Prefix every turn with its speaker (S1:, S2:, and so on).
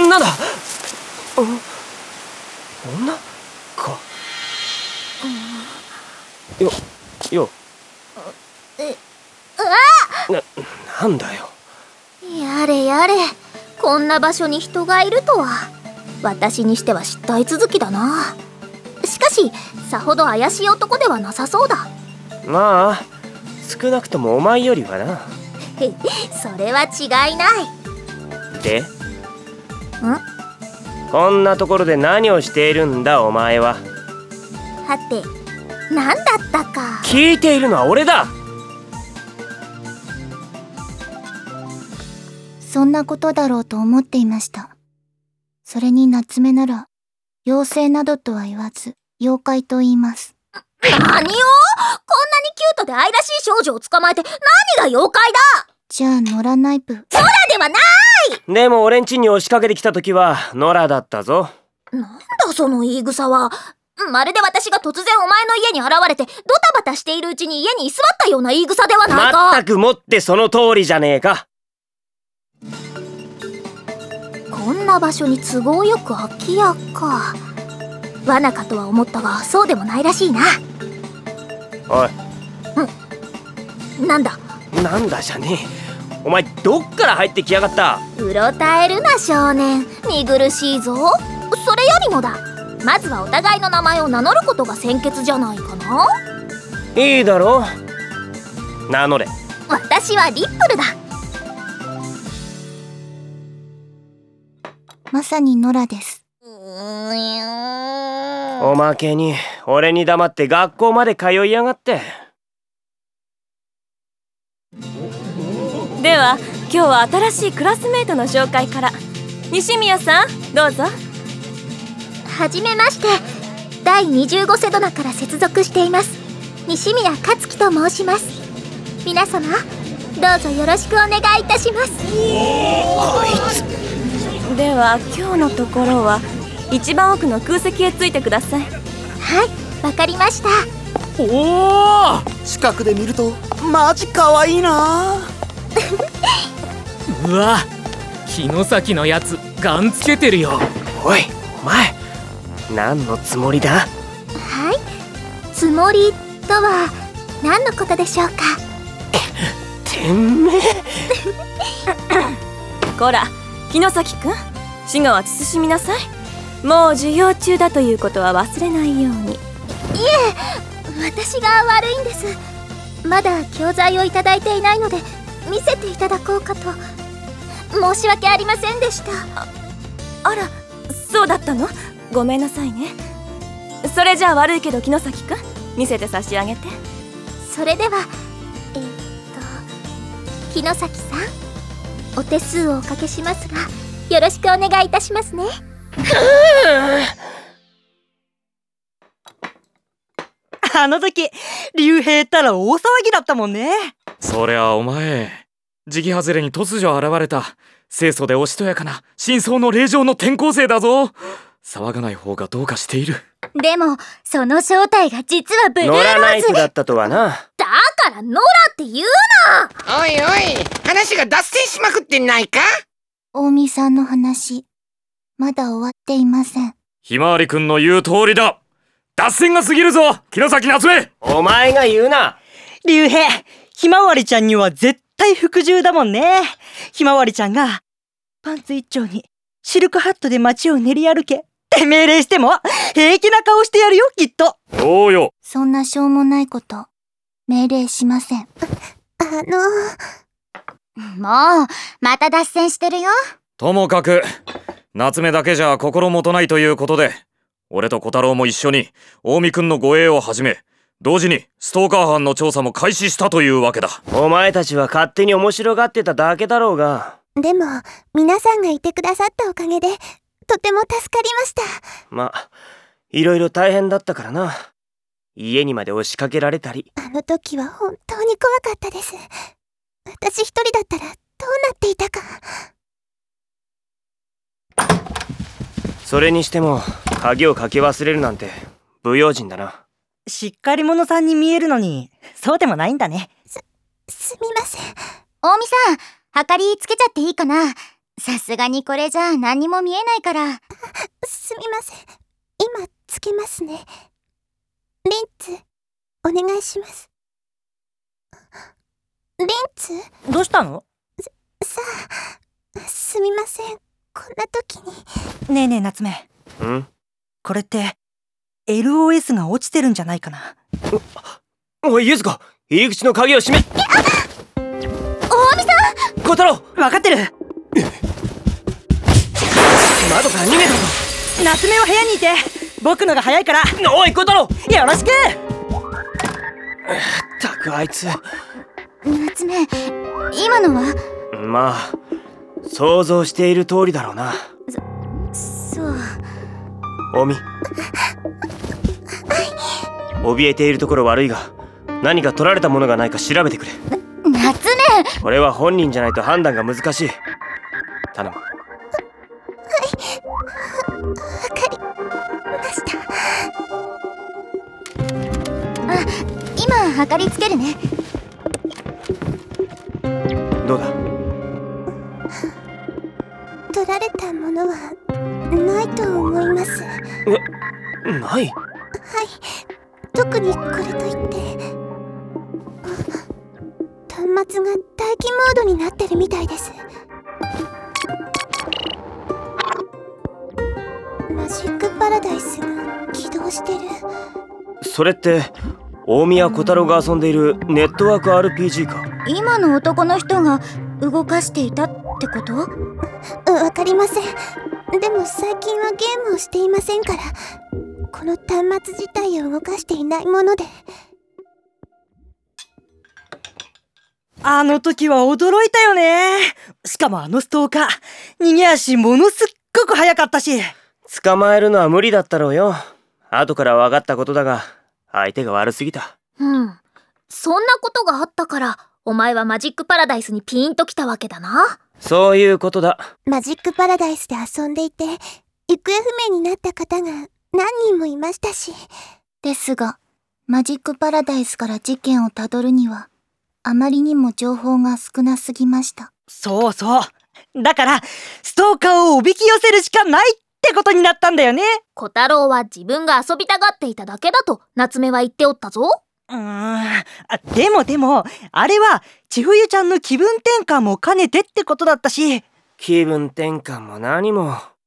S1: 女だ。女か。なんだよ。
S2: やれやれ、こんな場所に人がいるとは。私にしては失態続きだな。しかしさほど怪しい男ではなさそうだ。
S1: まあ少なくともお前よりはな。
S2: それは違いない。
S1: で？こんなところで何をしているんだお前は。
S2: はて、何だったか。
S1: 聞いているのは俺だ。
S3: そんなことだろうと思っていました。それに夏目なら妖精などとは言わず妖怪と言います。
S2: 何を？こんなにキュートで愛らしい少女を捕まえて何が妖怪だ。
S3: じゃあ野良ナイプ。
S2: 野良ではない。
S1: でも俺ん家に押しかけてきた時は野良だったぞ。
S2: なんだその言い草は。まるで私が突然お前の家に現れてドタバタしているうちに家に居座ったような言い草ではないか。
S1: まったくもってその通りじゃねえか。
S2: こんな場所に都合よく空き家か。罠かとは思ったがそうでもないらしいな。
S1: おい。
S2: なんだ。
S1: なんだじゃねえ。お前どっから入ってきやがった。
S2: うろたえるな少年、見苦しいぞ。それよりもだ、まずはお互いの名前を名乗ることが先決じゃないかな。
S1: いいだろう、名乗れ。
S2: 私はリップルだ。
S3: まさに野良です。
S1: おまけに俺に黙って学校まで通いやがって。
S4: では今日は新しいクラスメートの紹介から。西宮さんどうぞ。
S2: はじめまして、第25セドナから接続しています西宮克樹と申します。皆様どうぞよろしくお願いいたします。
S1: こいつ。
S4: では今日のところは一番奥の空席へついてください。
S2: はい、わかりました。
S5: おお、近くで見るとマジ可愛いな。
S6: うわ、城崎のやつガンつけてるよ。
S1: おいお前、何のつもりだ。
S2: はい、つもりとは何のことでしょうか。
S1: てめえ
S4: こら城崎くん、滋賀は慎みなさい。もう授業中だということは忘れないように。
S2: いえ、私が悪いんです。まだ教材をいただいていないので見せていただこうかと。申し訳ありませんでした。
S4: あら、そうだったの？ごめんなさいね。それじゃあ悪いけど城崎くん、見せて差し上げて。
S2: それでは城崎さん、お手数をおかけしますがよろしくお願いいたしますね。
S7: あの時竜兵ったら大騒ぎだったもんね。
S6: そりゃお前、時期外れに突如現れた清楚でおしとやかな深層の霊場の転校生だぞ。騒がない方がどうかしている。
S2: でもその正体が実はブルーロ
S1: 野良ナ
S2: ーズ
S1: イフだったとはな。
S2: だから野良って言うな。
S8: おいおい、話が脱線しまくってないか。
S3: 大見さんの話まだ終わっていません。
S6: ひまわりくんの言う通りだ。脱線が過ぎるぞ城崎夏目。
S1: お前が言うな。
S7: 竜兵、ひまわりちゃんには絶対服従だもんね。ひまわりちゃんがパンツ一丁にシルクハットで街を練り歩けって命令しても平気な顔してやるよ、きっと。
S6: そうよ。
S3: そんなしょうもないこと命令しません。
S2: もうまた脱線してるよ。
S6: ともかく夏目だけじゃ心もとないということで、俺と小太郎も一緒に近江くんの護衛を始め、同時にストーカー犯の調査も開始したというわけだ。
S1: お前たちは勝手に面白がってただけだろうが。
S3: でも皆さんがいてくださったおかげでとても助かりました。
S1: まあいろいろ大変だったからな。家にまで押しかけられたり。
S3: あの時は本当に怖かったです。私一人だったらどうなっていたか。
S1: それにしても鍵をかけ忘れるなんて不用心だな。
S7: しっかり者さんに見えるのにそうでもないんだね。
S3: すみません。
S2: 大見さん、はかりつけちゃっていいかな。
S3: さすがにこれじゃ何も見えないから。
S2: すみません。今つけますね。リンツ、お願いします。リンツ？
S7: どうしたの？
S2: さあ、すみません。こんな時に。
S7: ねえねえ夏目。
S1: ん？
S7: これって LOS が落ちてるんじゃないかな。
S1: おい、ゆず子、入り口の鍵を閉め。
S2: 大見さん！
S1: 小太郎、
S7: 分かってる。
S1: 窓から逃げたぞ。
S7: 夏目は部屋にいて、僕のが早いから。
S1: おい、小太郎、
S7: よろしく。
S1: ったくあいつ。
S3: 夏目、今のは？
S1: まあ、想像している通りだろうな。
S3: そう。
S1: おみ。怯えているところ悪いが、何か取られたものがないか調べてくれ。
S3: 夏目！
S1: これは本人じゃないと判断が難しい。頼む。
S2: わかりました。
S3: あ、今測りつけるね。
S1: どうだ？
S2: 取られたものはないと思います。
S1: ない？
S2: 特にこれといって。端末が待機モードになってるみたいです。マジックパラダイスが起動してる。
S1: それって大宮小太郎が遊んでいるネットワーク RPG か？
S3: 今の男の人が動かしていたってこと？
S2: わかりません。でも最近はゲームをしていませんから、この端末自体を動かしていないもので。
S7: あの時は驚いたよね。しかもあのストーカー、逃げ足ものすっごく早かったし。
S1: 捕まえるのは無理だったろうよ。後から分かったことだが、相手が悪すぎた。
S2: そんなことがあったから、お前はマジックパラダイスにピーンときたわけだな。
S1: そういうことだ。
S2: マジックパラダイスで遊んでいて、行方不明になった方が何人もいましたし。
S3: ですが、マジックパラダイスから事件をたどるには、あまりにも情報が少なすぎました。
S7: そうそう。だから、ストーカーをおびき寄せるしかないってことになったんだよね。
S2: 小太郎は自分が遊びたがっていただけだと夏目は言っておったぞ。
S7: でも、あれは千冬ちゃんの気分転換も兼ねてってことだったし。
S1: 気分転換も何も、